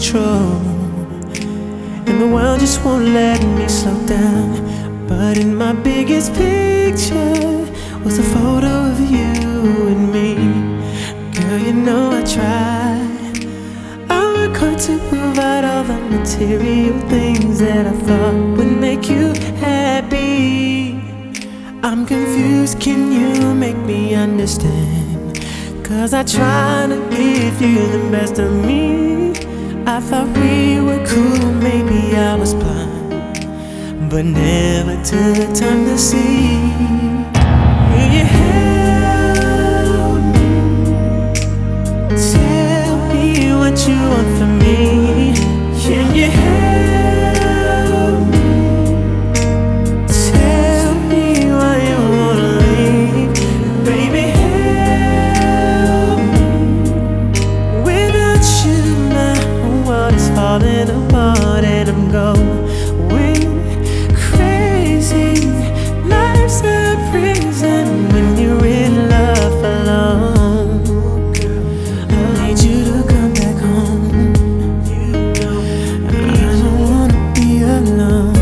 control, and the world just won't let me slow down. But in my biggest picture was a photo of you and me. Girl, you know I tried. I work hard to provide all the material things that I thought would make you happy. I'm confused, can you make me understand? 'Cause I try to give you the best of me. I thought we were cool, maybe I was blind, but never took time to see. Will you help me? Tell me what you want from me. Can you help me? Tell me why you wanna leave. Baby, help me. Without you, my whole world is falling apart, and I'm going crazy. Life's a prison when you're in love alone. I need you to come back home. I don't wanna be alone.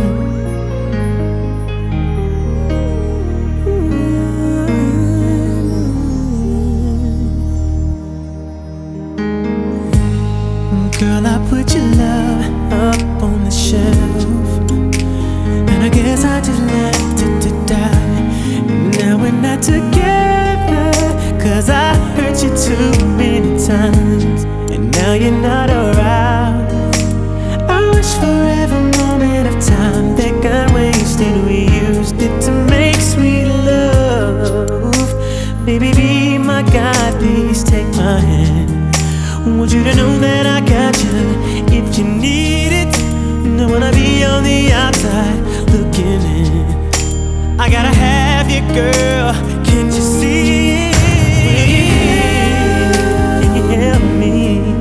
Girl, I put your love up on the shelf, and I guess I just left it to die. Now we're not together, 'cause I hurt you too many times, and now you're not around. I wish for every moment of time that got wasted, we used it to make sweet love. Baby, be my guide, please take my hand. Want you to know that I got you if you need it. Don't wanna be on the outside looking in. I gotta have you, girl. Can't you see it? Can you help me?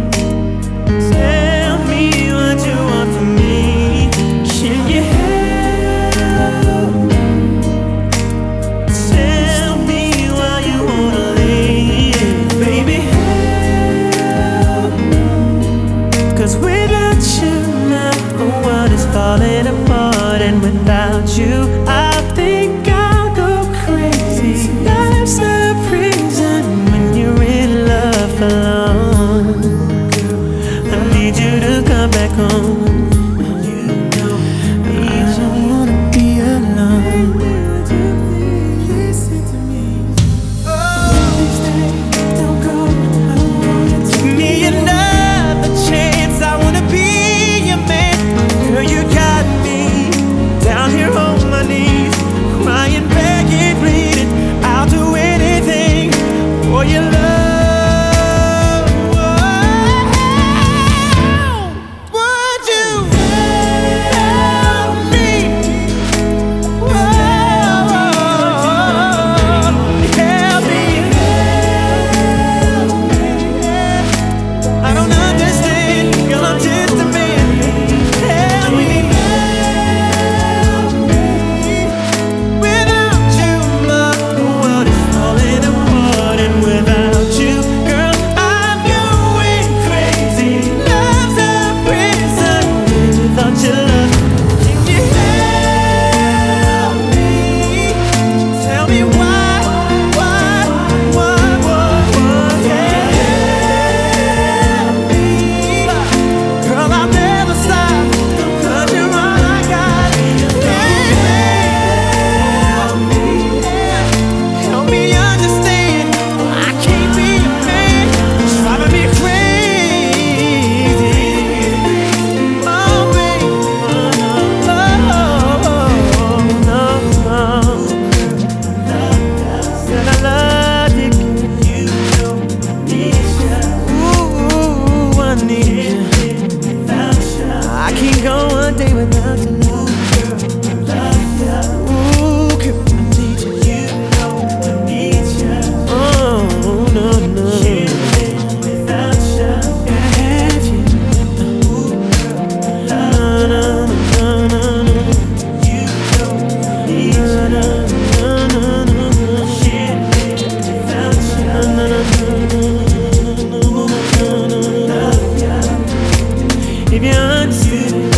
Tell me what you want from me. Can you help me? Tell me why you wanna leave, baby. 'Cause without you, my whole world is falling apart, and without you, I think I'll go crazy. Life's a prison when you're in love alone. I need you to come back home. I don't wanna be alone. Listen to me. Please stay, don't go. I don't wanna give me another chance. I wanna be your man. Girl, you got me down here on my knees, crying, begging, pleading. I'll do anything for your love. Would you help me? Help me. I don't understand, girl, I'm just a man. Help me. Without you, my world is falling apart, and without you, girl, I'm going crazy. Love's a prison without your love. Can you help me? Tell me why, yeah. Help me. Girl, I'll never stop, 'cause you're all I got. Help me. Help me understand, I can't be a man. It's driving me crazy. Oh, baby. No. Said I love you. You know I need you. Ooh, I need you. I can't go one day without your love. Ooh, girl, I need you. You know I need you. Oh, no. Without you, gotta have you. No. You know I need you. if you understood.